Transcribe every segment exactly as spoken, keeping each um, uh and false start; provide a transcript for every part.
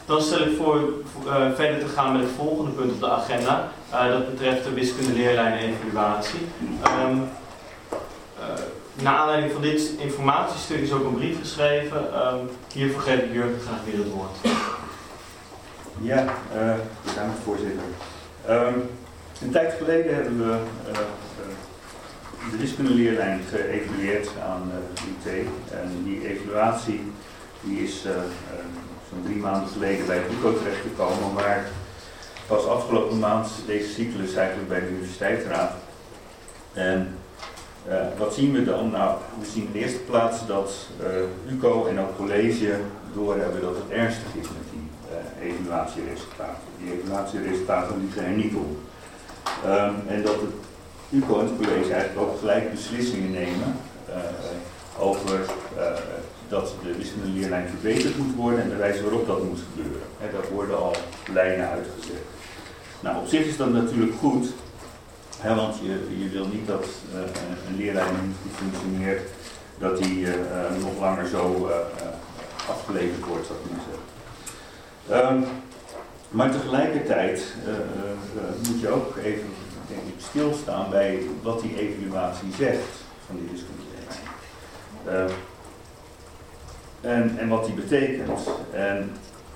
Dan stel ik voor uh, verder te gaan met het volgende punt op de agenda. Uh, dat betreft de wiskundeleerlijn-evaluatie. Um, uh, naar aanleiding van dit informatiestuk is ook een brief geschreven. Um, hiervoor geef ik Jurgen graag weer het woord. Ja, uh, bedankt voorzitter. Um, een tijd geleden hebben we uh, uh, de wiskundeleerlijn geëvalueerd aan uh, U T. En die evaluatie die is uh, uh, zo'n drie maanden geleden bij het U C O terechtgekomen, maar pas afgelopen maand deze cyclus eigenlijk bij de universiteitsraad. En uh, wat zien we dan? Nou, we zien in de eerste plaats dat uh, U C O en ook college doorhebben dat het ernstig is met die uh, evaluatieresultaten. Die evaluatieresultaten liegen er niet op. Um, en dat het U C O en het college eigenlijk ook gelijk beslissingen nemen uh, over uh, dat de wiskundeleerlijn verbeterd moet worden en de wijze waarop dat moet gebeuren. He, daar worden al lijnen uitgezet. Nou, op zich is dat natuurlijk goed, he, want je, je wil niet dat uh, een leerlijn niet goed functioneert, dat die uh, nog langer zo uh, afgeleverd wordt, zou ik maar zeggen. Um, maar tegelijkertijd uh, uh, uh, moet je ook even, denk ik, stilstaan bij wat die evaluatie zegt van die wiskundeleerlijn. Uh, En, en wat die betekent. En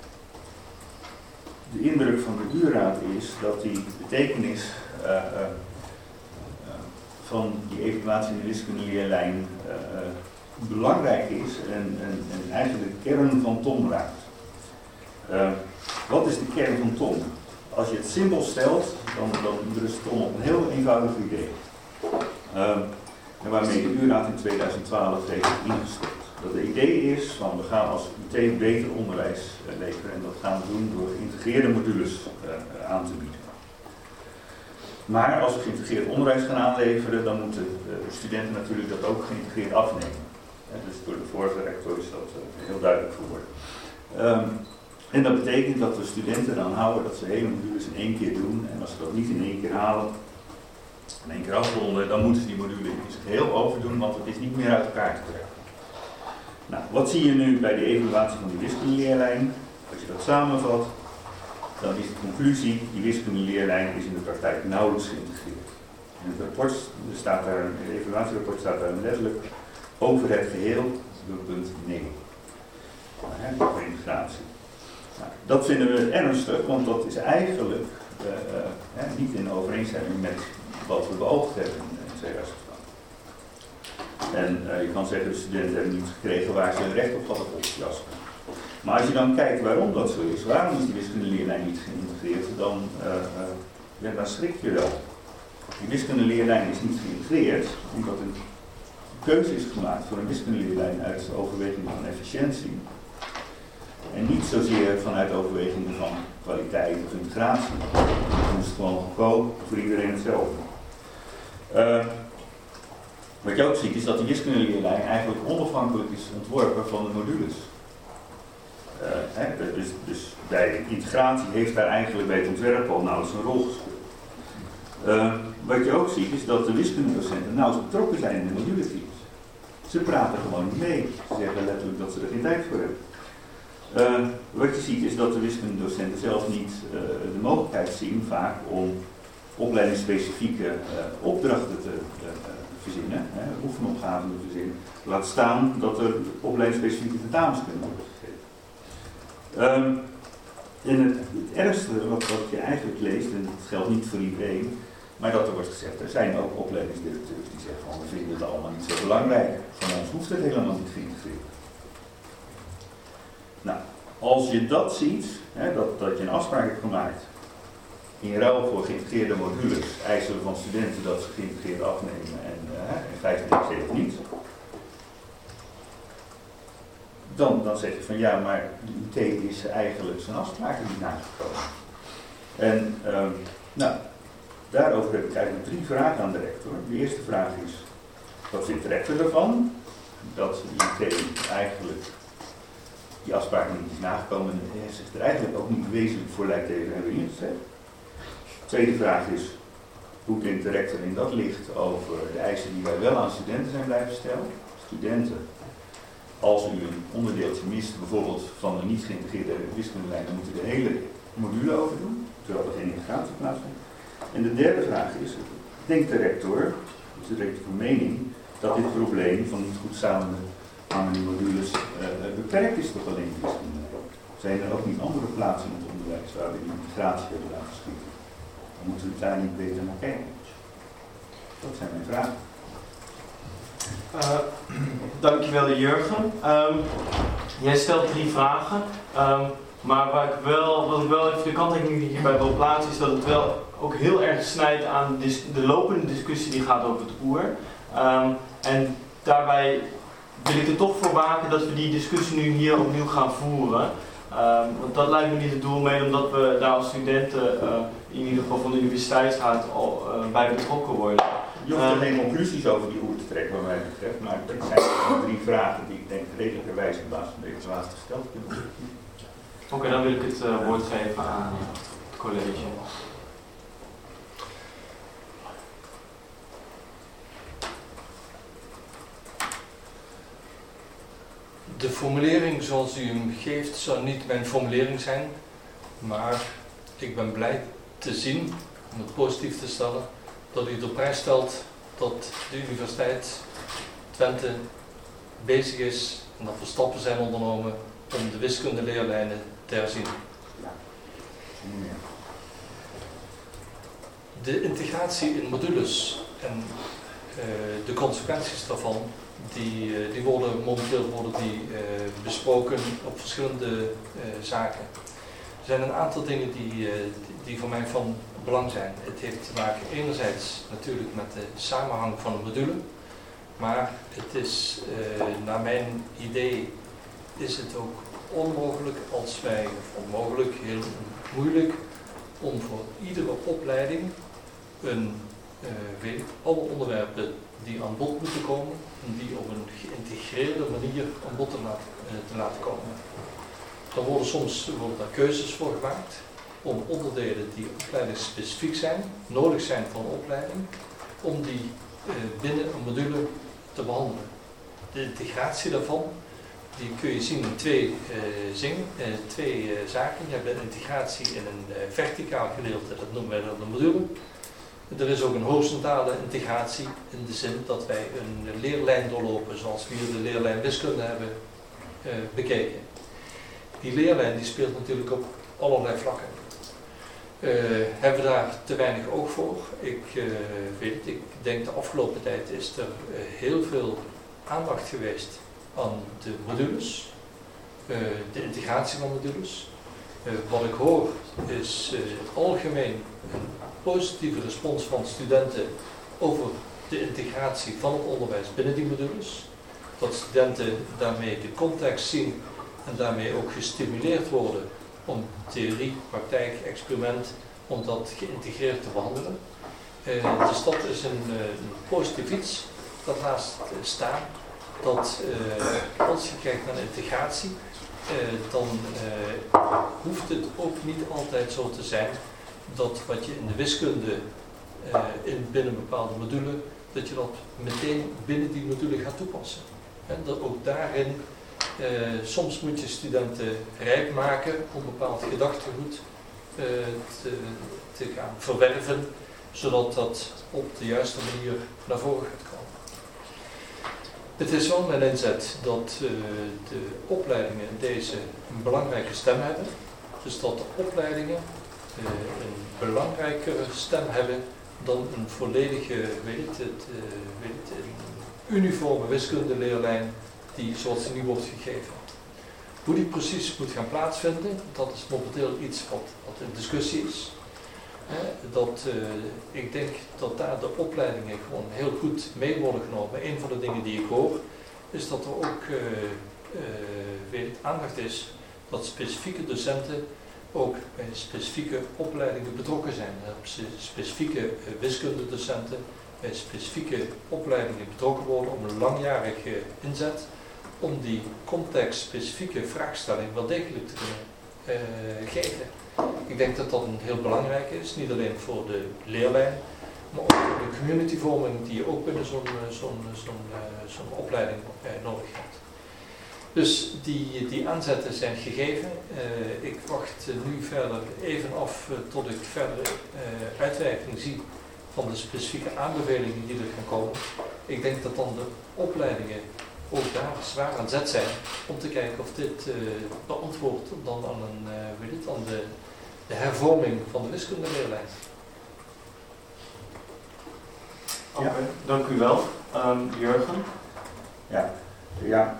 de indruk van de U-raad is dat die betekenis uh, uh, uh, van die evaluatie in de wiskundeleerlijn uh, uh, belangrijk is en, en, en eigenlijk de kern van T O M raakt. Uh, wat is de kern van T O M? Als je het simpel stelt, dan, dan berust T O M op een heel eenvoudig idee. Uh, en waarmee de U-raad in tweeduizend twaalf heeft ingestemd. Dat het idee is van we gaan als U T beter onderwijs uh, leveren en dat gaan we doen door geïntegreerde modules uh, aan te bieden. Maar als we geïntegreerd onderwijs gaan aanleveren, dan moeten de studenten natuurlijk dat ook geïntegreerd afnemen. Ja, dus door de vorige rector is dat uh, heel duidelijk geworden. Um, en dat betekent dat we studenten dan houden dat ze hele modules in één keer doen en als ze dat niet in één keer halen, in één keer afronden, dan moeten ze die module in zijn geheel overdoen, want het is niet meer uit elkaar te trekken. Nou, wat zie je nu bij de evaluatie van die wiskundeleerlijn? Als je dat samenvat, dan is de conclusie, die wiskundeleerlijn is in de praktijk nauwelijks geïntegreerd. In het rapport staat daar, in het evaluatierapport staat daar letterlijk over het geheel, punt nee. Nou, voor integratie. Nou, dat vinden we ernstig, want dat is eigenlijk uh, uh, niet in overeenstemming met wat we beoogd hebben in tweeduizend twaalf. En uh, je kan zeggen, de studenten hebben niet gekregen waar ze recht op hadden volgens Jasper. Maar als je dan kijkt waarom dat zo is, waarom is die wiskundeleerlijn niet geïntegreerd, dan, uh, uh, ja, dan schrik je wel. Die wiskundeleerlijn is niet geïntegreerd, omdat een keuze is gemaakt voor een wiskundeleerlijn uit overweging van efficiëntie. En niet zozeer vanuit overwegingen van kwaliteit of integratie. Het moest gewoon goedkoop voor iedereen hetzelfde. Uh, Wat je ook ziet is dat die wiskundeleerlijn eigenlijk onafhankelijk is ontworpen van de modules. Uh, hè, dus, dus bij integratie heeft daar eigenlijk bij het ontwerp al nauwelijks een rol gespeeld. Uh, wat je ook ziet is dat de wiskundedocenten nauwelijks betrokken zijn in de moduleteams. Ze praten gewoon niet mee. Ze zeggen letterlijk dat ze er geen tijd voor hebben. Uh, wat je ziet is dat de wiskundedocenten zelf niet uh, de mogelijkheid zien vaak om opleidingsspecifieke uh, opdrachten te uh, verzinnen, hè, oefenopgaven te verzinnen. Laat staan dat er opleidingsspecifieke tentamens kunnen worden gegeven. Um, en het, het ergste wat, wat je eigenlijk leest, en dat geldt niet voor iedereen, maar dat er wordt gezegd, er zijn ook opleidingsdirecteurs die zeggen van we vinden het allemaal niet zo belangrijk. Van ons hoeft het helemaal niet geïntegreerd. Nou, als je dat ziet, hè, dat, dat je een afspraak hebt gemaakt in ruil voor geïntegreerde modules, eisen we van studenten dat ze geïntegreerd afnemen en uh, in feite zeggen het niet. Dan, dan zeg je van ja, maar de U T is eigenlijk zijn afspraken niet nagekomen. En uh, nou, daarover heb ik eigenlijk drie vragen aan de rector. De eerste vraag is, wat vindt de rector ervan? Dat de U T eigenlijk die afspraken niet is nagekomen en zich er eigenlijk ook niet wezenlijk voor lijkt te hebben ingezet. De tweede vraag is, hoe denkt de rector in dat licht over de eisen die wij wel aan studenten zijn blijven stellen? Studenten als u een onderdeeltje mist, bijvoorbeeld van een niet geïntegreerde wiskundelijn, dan moet u de hele module overdoen, terwijl er geen integratie plaatsvindt. En de derde vraag is, denkt de rector, dus de rector van mening, dat dit probleem van niet goed samenhangende modules uh, beperkt is tot alleen wiskunde? Zijn er ook niet andere plaatsen in het onderwijs waar we die integratie hebben laten schieten? Dan moeten we daar niet beter naar kijken. Dat zijn mijn vragen. Uh, dankjewel Jurgen. Um, jij stelt drie vragen. Um, maar waar ik wel, wat ik wel even de kanttekening hierbij wil plaatsen is dat het wel ook heel erg snijdt aan de, de lopende discussie die gaat over het oer. Um, en daarbij wil ik er toch voor waken dat we die discussie nu hier opnieuw gaan voeren. Um, want dat lijkt me niet het doel mee, omdat we daar als studenten, uh, in ieder geval van de universiteitsraad, al uh, bij betrokken worden. Je hoeft er geen conclusies over die oer te trekken wat mij betreft, maar het zijn drie vragen die ik denk redelijkerwijs op basis van deze laatste gesteld kunnen worden. Oké, okay, dan wil ik het uh, woord geven aan het college. De formulering zoals u hem geeft zou niet mijn formulering zijn, maar ik ben blij te zien, om het positief te stellen, dat u het op prijs stelt dat de Universiteit Twente bezig is en dat er stappen zijn ondernomen om de wiskundeleerlijnen te herzien. De integratie in modules en uh, de consequenties daarvan, die, uh, die worden momenteel worden die, uh, besproken op verschillende uh, zaken. Er zijn een aantal dingen die, uh, die voor mij van belang zijn. Het heeft te maken enerzijds natuurlijk met de samenhang van een module, maar het is, uh, naar mijn idee, is het ook onmogelijk als wij, of onmogelijk, heel moeilijk, om voor iedere opleiding een, uh, weet ik, alle onderwerpen die aan bod moeten komen, om die op een geïntegreerde manier aan bod te laten, uh, te laten komen. Dan worden soms worden daar keuzes voor gemaakt om onderdelen die opleidingsspecifiek zijn, nodig zijn voor een opleiding, om die uh, binnen een module te behandelen. De integratie daarvan, die kun je zien in twee, uh, zing, uh, twee uh, zaken. Je hebt de integratie in een uh, verticaal gedeelte, dat noemen wij dan de module. Er is ook een horizontale integratie in de zin dat wij een leerlijn doorlopen zoals we hier de leerlijn wiskunde hebben uh, bekeken. Die leerlijn die speelt natuurlijk op allerlei vlakken. Uh, hebben we daar te weinig oog voor? Ik uh, weet het, ik denk de afgelopen tijd is er uh, heel veel aandacht geweest aan de modules, uh, de integratie van modules. Uh, wat ik hoor is uh, algemeen een positieve respons van studenten over de integratie van het onderwijs binnen die modules. Dat studenten daarmee de context zien en daarmee ook gestimuleerd worden om theorie, praktijk, experiment, om dat geïntegreerd te behandelen. Uh, dus dat is een, uh, een positief iets dat laat staan. Dat uh, als je kijkt naar de integratie, uh, dan uh, hoeft het ook niet altijd zo te zijn dat wat je in de wiskunde uh, in, binnen een bepaalde module, dat je dat meteen binnen die module gaat toepassen. En dat ook daarin, uh, soms moet je studenten rijp maken om bepaald gedachtegoed uh, te, te gaan verwerven, zodat dat op de juiste manier naar voren gaat komen. Het is wel mijn inzet dat uh, de opleidingen in deze een belangrijke stem hebben. Dus dat de opleidingen uh, een belangrijkere stem hebben dan een volledige, weet het, het, uh, weet het, een uniforme wiskundeleerlijn die zoals die nu wordt gegeven. Hoe die precies moet gaan plaatsvinden, dat is momenteel iets wat, wat in discussie is. Uh, dat, uh, ik denk dat daar de opleidingen gewoon heel goed mee worden genomen. Een van de dingen die ik hoor, is dat er ook uh, uh, weet het, aandacht is dat specifieke docenten ook bij specifieke opleidingen betrokken zijn. Dat specifieke uh, wiskundedocenten bij specifieke opleidingen betrokken worden om een langjarige inzet, om die contextspecifieke vraagstelling wel degelijk te kunnen uh, geven. Ik denk dat dat een heel belangrijk is, niet alleen voor de leerlijn, maar ook voor de communityvorming die je ook binnen zo'n zo'n zo'n zo'n opleiding nodig hebt. Dus die, die aanzetten zijn gegeven. Uh, ik wacht uh, nu verder even af uh, tot ik verder uh, uitwerking zie van de specifieke aanbevelingen die er gaan komen. Ik denk dat dan de opleidingen ook daar zwaar aan zet zijn om te kijken of dit uh, beantwoordt dan aan, een, uh, weet het, aan de, de hervorming van de wiskundeleerlijn. Oké, okay, dank u wel. Um, Jurgen? Ja, ja.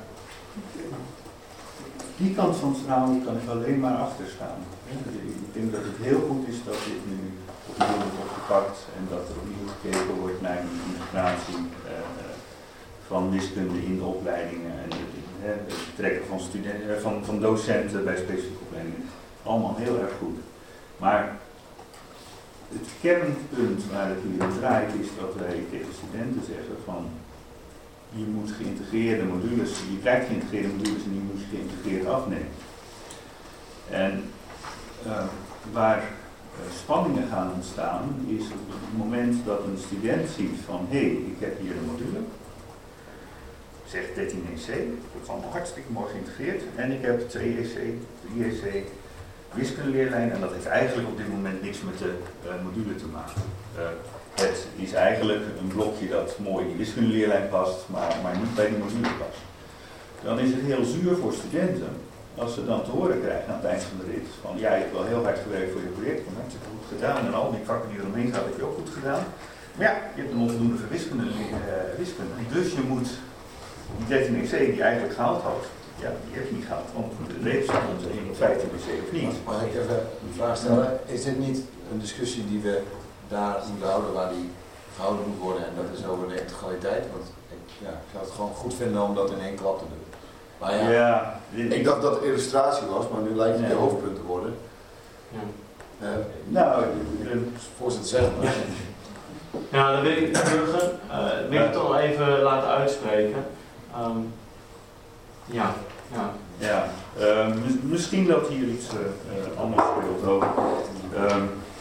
Die kant van het verhaal kan ik alleen maar achter staan. Ik denk dat het heel goed is dat dit nu opnieuw wordt opgepakt en dat er opnieuw gekeken wordt naar die integratie uh, van wiskunde in de opleidingen en het, uh, het betrekken van, studenten, uh, van, van docenten bij specifieke opleidingen. Allemaal heel erg goed. Maar het kernpunt waar het hier om draait is dat wij tegen studenten zeggen van je moet geïntegreerde modules, je krijgt geïntegreerde modules en die moet je geïntegreerd afnemen. En uh, waar uh, spanningen gaan ontstaan is op het moment dat een student ziet van hé, hey, ik heb hier een module, zegt dertien E C, dat is allemaal hartstikke mooi geïntegreerd en ik heb twee E C, drie E C, wiskundeleerlijn en dat heeft eigenlijk op dit moment niks met de uh, module te maken. Uh, Het is eigenlijk een blokje dat mooi in die wiskundeleerlijn past, maar, maar niet bij die module past. Dan is het heel zuur voor studenten als ze dan te horen krijgen aan het eind van de rit van ja, je hebt wel heel hard gewerkt voor je project, maar het is goed gedaan en al die vakken die eromheen gaan heb je ook goed gedaan. Maar ja, je hebt een onvoldoende voor wiskunde, uh, wiskunde. Dus je moet die dertien E C die je eigenlijk gehaald had, ja, die heb je niet gehaald, want de reep staat ons in vijftien E C of niet. Mag ik even een vraag stellen? Is dit niet een discussie die we daar moeten houden waar die gehouden moet worden en dat is over de integraliteit? Want ik, ja, ik zou het gewoon goed vinden om dat in één klap te doen. Maar ja, ja dit, ik dacht dat het illustratie was, maar nu lijkt het nee. de hoofdpunt te worden. Ja. Uh, nou, uh, voorzitter zeggen maar. Ja, dan wil ik, Jurgen, uh, wil ik toch nog even laten uitspreken. Um, ja, ja. Ja, uh, mis, misschien dat hier iets uh, uh, anders speelt ook. Uh,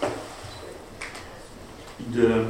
de,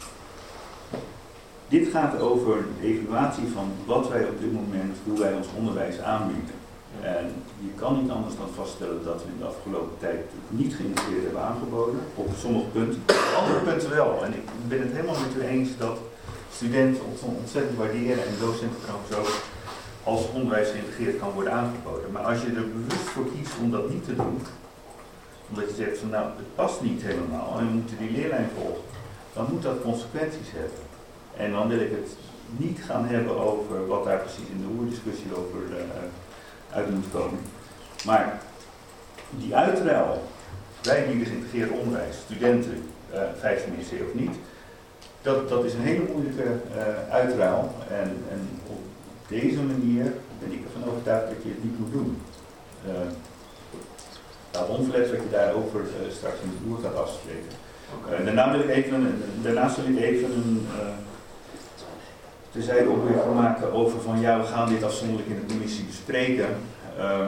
dit gaat over de evaluatie van wat wij op dit moment, hoe wij ons onderwijs aanbieden. En je kan niet anders dan vaststellen dat we in de afgelopen tijd niet geïntegreerd hebben aangeboden, op sommige punten, op andere punten wel. En ik ben het helemaal met u eens dat studenten ons ontzettend waarderen en docenten trouwens ook, als onderwijs geïntegreerd kan worden aangeboden. Maar als je er bewust voor kiest om dat niet te doen, omdat je zegt van nou, het past niet helemaal en we moeten die leerlijn volgen, dan moet dat consequenties hebben. En dan wil ik het niet gaan hebben over wat daar precies in de oerdiscussie over uh, uit moet komen. Maar die uitruil, wij bieden geïntegreerd onderwijs, studenten, uh, vijftien E C of niet, dat, dat is een hele moeilijke uh, uitruil. En, en op deze manier ben ik ervan overtuigd dat je het niet moet doen. Uh, nou, onverlet wat je daarover uh, straks in de boer gaat afspreken. Okay. Uh, daarna wil ik even, daarnaast wil ik even een uh, terzijde opmerking maken over van ja, we gaan dit afzonderlijk in de commissie bespreken. Uh,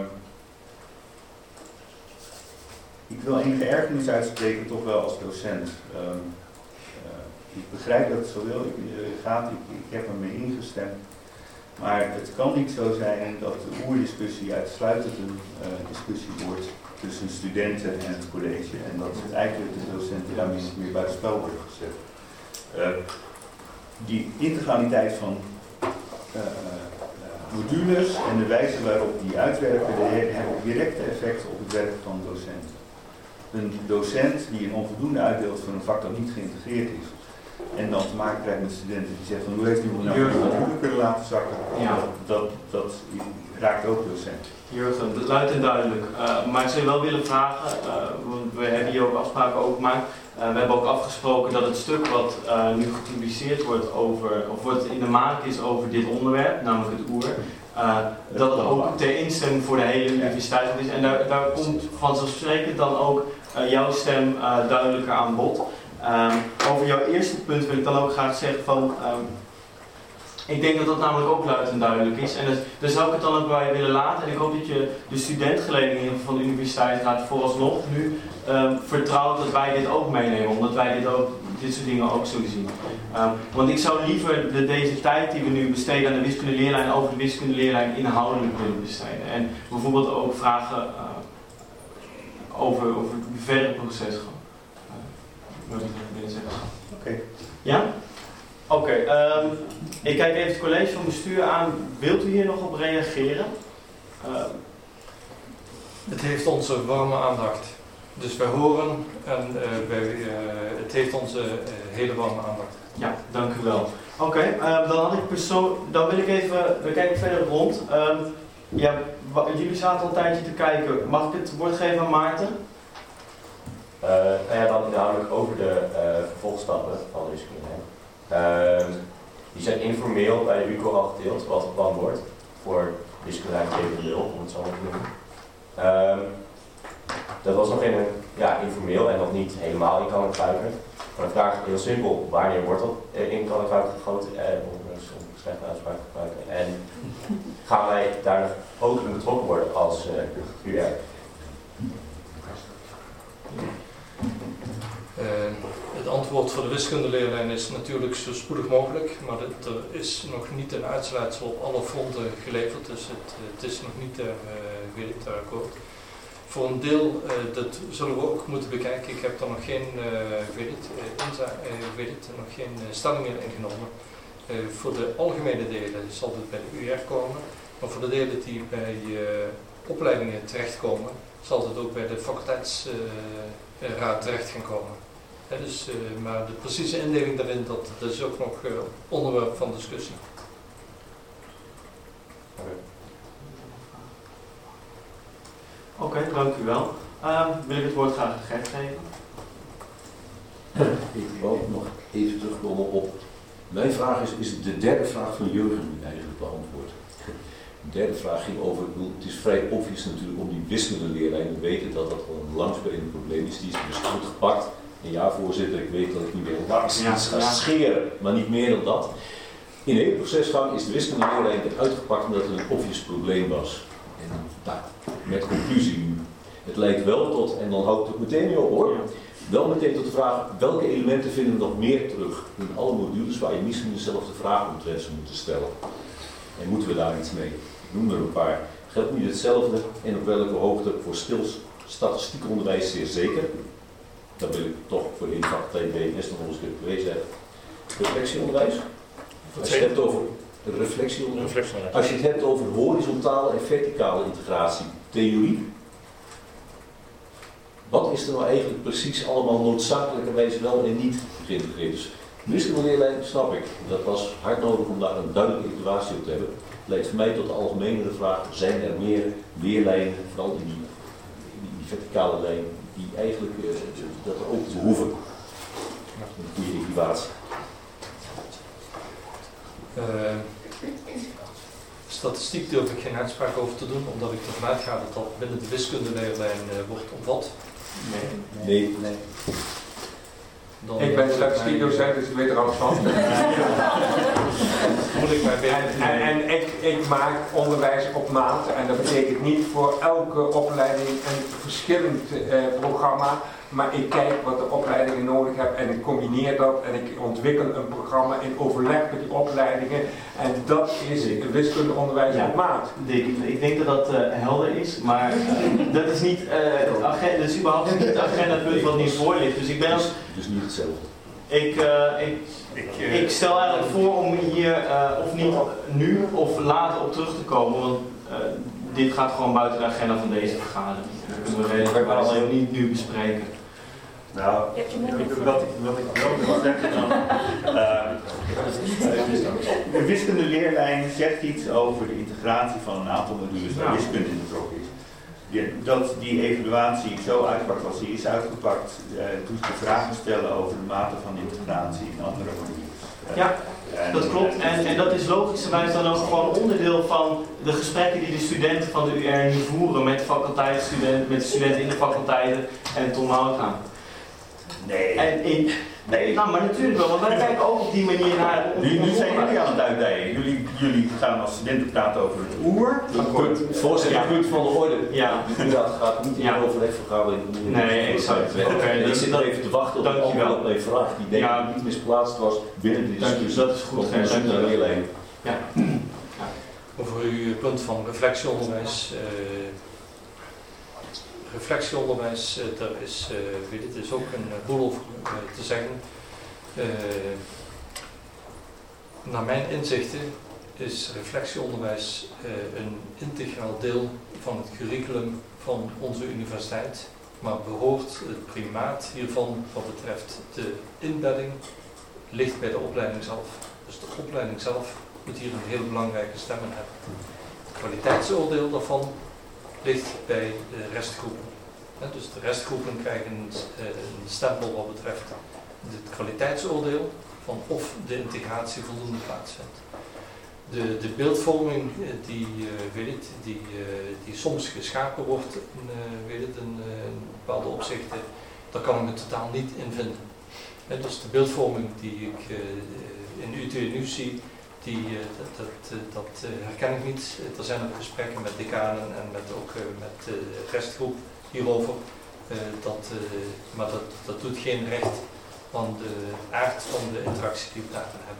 ik wil enige ergernis uitspreken, toch wel als docent. Uh, uh, ik begrijp dat het zo wil, ik, uh, gaat, ik, ik heb ermee ingestemd. Maar het kan niet zo zijn dat de oerdiscussie uitsluitend een uh, discussie wordt tussen studenten en het college. En dat het eigenlijk de docenten daarmee niet meer buitenspel worden gezet. Uh, die integraliteit van uh, uh, modules en de wijze waarop die uitwerken, hebben directe effecten op het werk van docenten. Een docent die een onvoldoende uitdeelt voor een vak dat niet geïntegreerd is, en dan te maken krijgt met studenten die zeggen van hoe heeft iemand nou een module kunnen laten zakken, ja. dat, dat raakt ook docenten. Jurgen, luid en duidelijk. Uh, maar ik zou je wel willen vragen, uh, want we hebben hier ook afspraken over gemaakt. Uh, we hebben ook afgesproken dat het stuk wat uh, nu gepubliceerd wordt over, of wat in de maak is over dit onderwerp, namelijk het oer, uh, dat het ook ter instemming voor de hele universiteit is. En daar, daar komt vanzelfsprekend dan ook uh, jouw stem uh, duidelijker aan bod. Um, over jouw eerste punt wil ik dan ook graag zeggen van, um, ik denk dat dat namelijk ook luid en duidelijk is. En dus, daar zou ik het dan ook bij willen laten. En ik hoop dat je de studentgelegenheden van de universiteit gaat vooralsnog nu um, vertrouwt dat wij dit ook meenemen. Omdat wij dit ook dit soort dingen ook zullen zien. Um, want ik zou liever de, deze tijd die we nu besteden aan de wiskundeleerlijn over de wiskundeleerlijn inhoudelijk willen besteden. En bijvoorbeeld ook vragen uh, over, over het verdere proces gaan. Uh, wil ik even willen zeggen. Oké. Okay. Ja? Oké. Okay, um, ik kijk even het college van bestuur aan. Wilt u hier nog op reageren? Uh, het heeft onze warme aandacht. Dus wij horen en uh, wij, uh, het heeft onze uh, hele warme aandacht. Ja, dank u wel. Oké, okay, uh, dan had ik persoon, dan wil ik even, we kijken verder rond. Um, ja, jullie zaten al een tijdje te kijken. Mag ik het woord geven aan Maarten? Uh, nou ja, dan inhoudelijk over de uh, vervolgstappen van de wiskunde. Uh, die zijn informeel bij de U C O al gedeeld, wat het plan wordt voor wiskunde twee nul, om het zo maar te noemen. Uh, dat was nog in een, ja, informeel en nog niet helemaal in kan en kruiken. Maar de vraag is heel simpel, wanneer wordt dat in kan en kruiken gegoten? Uh, om een slechte uitspraak te gebruiken. En gaan wij daar ook in betrokken worden als uh, U R? Uh, het antwoord voor de wiskundeleerlijn is natuurlijk zo spoedig mogelijk, maar het, er is nog niet een uitsluitsel op alle fronten geleverd, dus het, het is nog niet ter, uh, ter akkoord. Voor een deel, uh, dat zullen we ook moeten bekijken. Ik heb daar nog geen, uh, weet het, uh, inza, uh, weet het, nog geen uh, stellingen ingenomen. Uh, voor de algemene delen zal het bij de U R komen, maar voor de delen die bij uh, opleidingen terechtkomen, zal het ook bij de faculteitsraad uh, terecht gaan komen. He, dus, uh, maar de precieze indeling daarin, dat, dat is ook nog uh, onderwerp van discussie. Oké, okay, dank u wel. Uh, wil ik het woord graag aan Gert geven? Ik wil nog even terugkomen op... Mijn vraag is, is de derde vraag van Jurgen nu eigenlijk beantwoord. De derde vraag ging over, het is vrij obvious natuurlijk om die wiskundeleerlijn. We weten dat dat wel een langspelend probleem is, die is dus uitgepakt. En ja, voorzitter, ik weet dat ik niet meer langs ja, iets ga ja. scheren, maar niet meer dan dat. In de hele procesgang is de wiskundeleerlijn uitgepakt omdat het een obvious probleem was. En nou, met conclusie nu. Het leidt wel tot, en dan houdt het ook meteen mee op hoor, ja. wel meteen tot de vraag, welke elementen vinden we nog meer terug in alle modules waar je misschien dezelfde vraag omtrent zou moeten stellen. En moeten we daar iets mee? Ik noem er een paar. Geldt niet hetzelfde en op welke hoogte voor stils statistiekonderwijs zeer zeker. Dat wil ik toch voor de faculteit B N S nog eens een keer hebben. Reflectieonderwijs. Als je het hebt over reflectieonderwijs. Als je het hebt over horizontale en verticale integratie, theorie. Wat is er nou eigenlijk precies allemaal noodzakelijkerwijs wel en niet geïntegreerd? Dus wiskundeleerlijn snap ik. Dat was hard nodig om daar een duidelijke evaluatie op te hebben. Het leidt voor mij tot de algemenere vraag, zijn er meer weerlijnen, vooral in die, die, die verticale lijn, die eigenlijk uh, dat er ook behoeven. Een goede evaluatie. Uh, statistiek durf ik geen uitspraak over te doen, omdat ik ervan uitga dat dat binnen de wiskundeleerlijn uh, wordt omvat. Nee. Nee. nee. Dan ik ben statistiek docent, dus ik weet er alles van. Moet ik mij en en, en ik, ik maak onderwijs op maat en dat betekent niet voor elke opleiding een verschillend uh, programma. Maar ik kijk wat de opleidingen nodig hebben en ik combineer dat en ik ontwikkel een programma in overleg met die opleidingen. En dat is wiskundeonderwijs ja, op maat. Dick, ik denk dat dat uh, helder is, maar uh, dat is niet, uh, het agenda, dat is überhaupt niet het agendapunt wat niet voor ligt. Dus ik ben als... Dus niet hetzelfde. Ik, uh, ik, ik, uh, ik stel eigenlijk voor om hier uh, of niet nu of later op terug te komen, want uh, dit gaat gewoon buiten de agenda van deze vergadering. Dat kunnen we redelijk maar alleen niet nu bespreken. Nou, wat ik, wat ik wel wil zeggen dan, uh, de wiskundeleerlijn zegt iets over de integratie van een aantal modules waar wiskunde in betrokken is. Die, dat die evaluatie zo uitpakt als die is uitgepakt, uh, doet de vragen stellen over de mate van integratie in andere modules. Uh, ja, en, dat klopt. En, en dat is logischerwijs dan ook gewoon onderdeel van de gesprekken die de studenten van de U R nu voeren met, faculteitsstudenten, met de studenten in de faculteiten en Tom Houthaan. Nee. En in, Nee. Nou, maar natuurlijk wel, want wij kijken ook op die manier naar... Nu, nu zijn jullie aan het uitdijen. Jullie, jullie gaan als studenten praten over het oer. Voorzitter, het punt van de orde. Ja. Inderdaad, het gaat niet in Ja. de overlegvergadering. Nee, exact. Oké, Okay, ik dan- zit nog even te wachten op een Dankjewel. antwoord op mijn vraag, die denk ik Ja. niet misplaatst was binnen de Dank je, discussie. dat is goed, Op Gert, onderzoek naar dankjewel. leerlijn. Ja. Over uw punt van reflectieonderwijs. Uh, reflectieonderwijs, uh, daar is, uh, weet het, is ook een boel over uh, te zeggen. Uh, naar mijn inzichten is reflectieonderwijs uh, een integraal deel van het curriculum van onze universiteit, maar behoort het primaat hiervan wat betreft de inbedding ligt bij de opleiding zelf. Dus de opleiding zelf moet hier een heel belangrijke stem in hebben. Het kwaliteitsoordeel daarvan ligt bij de restgroepen. He, dus de restgroepen krijgen een, een stempel wat betreft het kwaliteitsoordeel van of de integratie voldoende plaatsvindt. De, de beeldvorming die, uh, weet het, die, uh, die soms geschapen wordt in, uh, weet het, in, uh, in bepaalde opzichten, daar kan ik me totaal niet in vinden. He, dus de beeldvorming die ik uh, in U T nu zie, die, uh, dat, dat, dat uh, herken ik niet. Er zijn ook gesprekken met decanen en met, ook uh, met de restgroep hierover. Uh, dat, uh, maar dat, dat doet geen recht aan de aard van de interactie die we daarin hebben.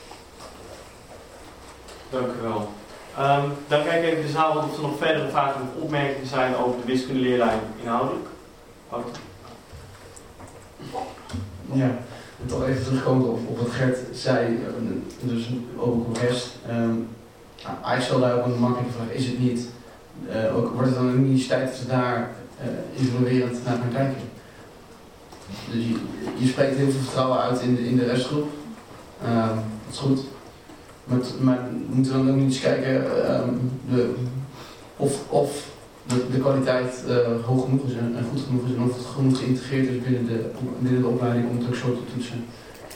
Dank u wel. Um, dan kijk ik even de zaal of er nog verdere vragen of opmerkingen zijn over de wiskundeleerlijn inhoudelijk. Wouter? Ja, en toch even terugkomen op, op wat Gert zei, dus over congres. Um, hij stelde daar ook een makkelijke vraag, is het niet, uh, ook, wordt het dan een universiteit dat ze daar uh, evaluerend naar gaan kijken? Dus je, je spreekt heel veel vertrouwen uit in de, in de restgroep, um, dat is goed. Maar, maar moeten we dan ook niet eens kijken um, de, of, of de, de kwaliteit uh, hoog genoeg is en, en goed genoeg is en of het genoeg geïntegreerd is binnen de, binnen de opleiding om het ook zo te toetsen.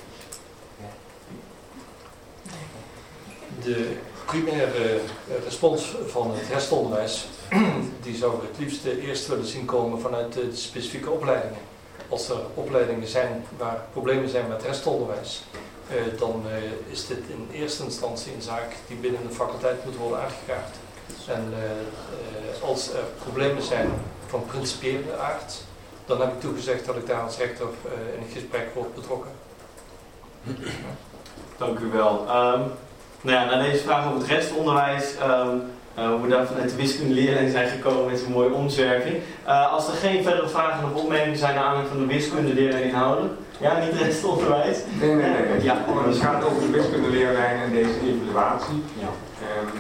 De primaire respons van het restonderwijs, die zou ik het liefst eerst willen zien komen vanuit de specifieke opleidingen. Als er opleidingen zijn waar problemen zijn met restonderwijs, uh, dan uh, is dit in eerste instantie een zaak die binnen de faculteit moet worden aangekaart. En uh, uh, als er problemen zijn van principiële aard, dan heb ik toegezegd dat ik daar als rector uh, in het gesprek word betrokken. Dank u wel. Um, nou ja, naar deze vraag over het restonderwijs, um, uh, hoe we daar vanuit de wiskundeleerlijn zijn gekomen met zo'n mooie omzwerving. Uh, als er geen verdere vragen of opmerkingen zijn naar aanleiding van de wiskundeleerlijn inhoudelijk, ja, niet het restonderwijs. Nee, nee, nee. nee. Ja. Het gaat over de wiskundeleerlijn en deze evaluatie. Ja. Um,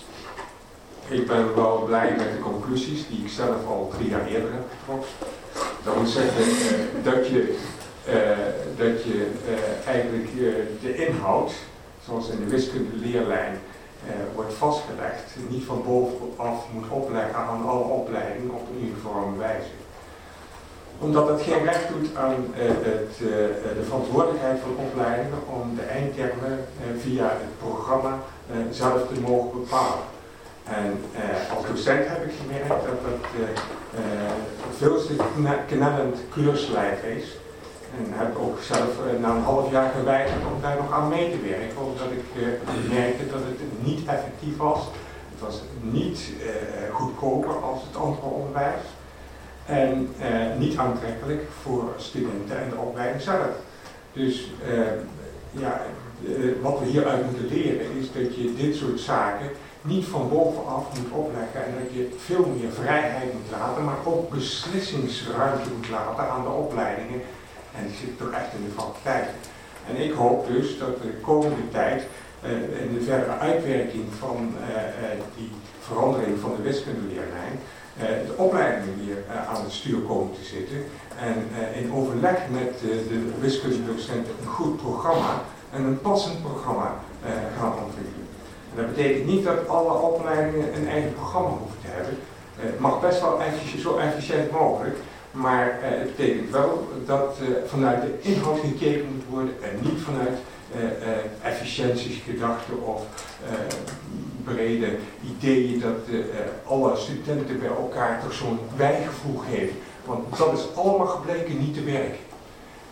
ik ben wel blij met de conclusies die ik zelf al drie jaar eerder heb getrokken. Dat wil zeggen uh, dat je, uh, dat je uh, eigenlijk uh, de inhoud, zoals in de wiskundeleerlijn uh, wordt vastgelegd, niet van bovenaf moet opleggen aan alle opleidingen op een uniforme wijze. Omdat het geen recht doet aan uh, het, uh, de verantwoordelijkheid van opleidingen om de eindtermen uh, via het programma uh, zelf te mogen bepalen. En uh, als docent heb ik gemerkt dat dat uh, uh, veel te knellend keurslijf is. En heb ook zelf uh, na een half jaar geweigerd om daar nog aan mee te werken, omdat ik uh, merkte dat het niet effectief was. Het was niet uh, goedkoper als het andere onderwijs. En uh, niet aantrekkelijk voor studenten en de opleiding zelf. Dus uh, ja, uh, wat we hieruit moeten leren is dat je dit soort zaken niet van bovenaf moet opleggen en dat je veel meer vrijheid moet laten, maar ook beslissingsruimte moet laten aan de opleidingen. En die zit toch echt in de faculteiten. En ik hoop dus dat de komende tijd uh, in de verdere uitwerking van uh, uh, die verandering van de wiskundeleerlijn uh, de opleidingen weer uh, aan het stuur komen te zitten. En uh, in overleg met uh, de wiskundedocenten een goed programma en een passend programma uh, gaan ontwikkelen. En dat betekent niet dat alle opleidingen een eigen programma hoeven te hebben. Uh, het mag best wel effic- zo efficiënt mogelijk. Maar uh, het betekent wel dat uh, vanuit de inhoud gekeken moet worden en niet vanuit uh, uh, efficiëntiegedachten of uh, brede ideeën dat uh, uh, alle studenten bij elkaar toch zo'n bijgevoel geven. Want dat is allemaal gebleken niet te werken.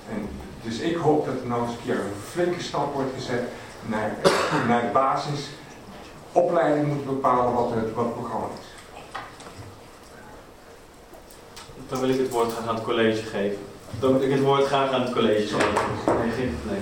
En dus ik hoop dat er nou eens een keer een flinke stap wordt gezet naar, naar de basis. Opleiding moet bepalen wat het, wat het programma is. Dan wil ik het woord graag aan het college geven. Dan wil ik het woord graag aan het college geven. Nee, geen probleem.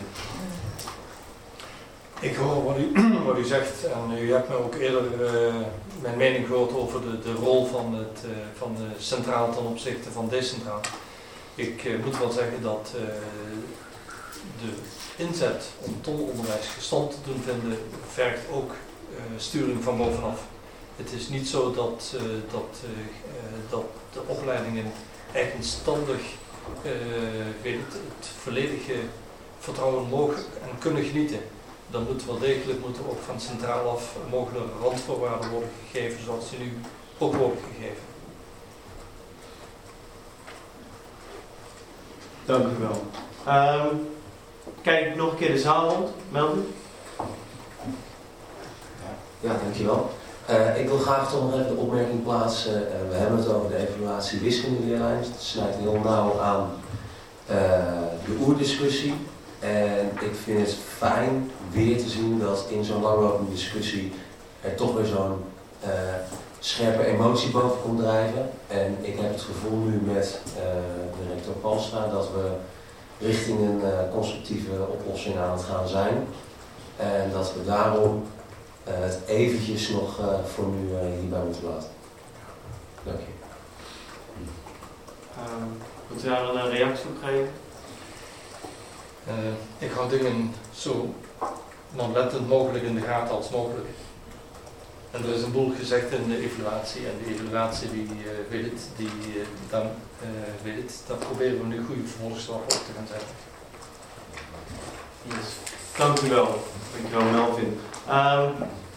Ik hoor wat u, wat u zegt en u hebt me ook eerder uh, mijn mening gehoord over de, de rol van, het, uh, van de centraal ten opzichte van decentraal. Ik uh, moet wel zeggen dat uh, de inzet om tolonderwijs gestand te doen vinden vergt ook uh, sturing van bovenaf. Het is niet zo dat, uh, dat, uh, dat de opleidingen eigenstandig uh, weet het, het volledige vertrouwen mogen en kunnen genieten. Dan moet wel degelijk moeten ook van centraal af mogelijke randvoorwaarden worden gegeven zoals die nu ook worden gegeven. Dank u wel. Um, kijk nog een keer de zaal rond. Melvin? Ja, dankjewel. Uh, ik wil graag toch nog even de opmerking plaatsen. Uh, we hebben het over de evaluatie wiskundeleerlijn. Het sluit heel nauw aan uh, de oerdiscussie. En ik vind het fijn weer te zien dat in zo'n langlopende discussie er toch weer zo'n uh, scherpe emotie boven komt drijven. En ik heb het gevoel nu met uh, de rector Palstra dat we richting een uh, constructieve oplossing aan het gaan zijn. En dat we daarom uh, het eventjes nog uh, voor nu uh, hierbij moeten laten. Dank je. Uh, moet u daar een reactie op geven? Uh, ik hou dingen zo nauwlettend mogelijk in de gaten als mogelijk. En er is een boel gezegd in de evaluatie en de evaluatie die uh, weet het, die uh, dan uh, weet het, dat proberen we nu goede vervolgslag op te gaan zetten. Yes. Dank u wel. Dank u wel, Melvin. Um,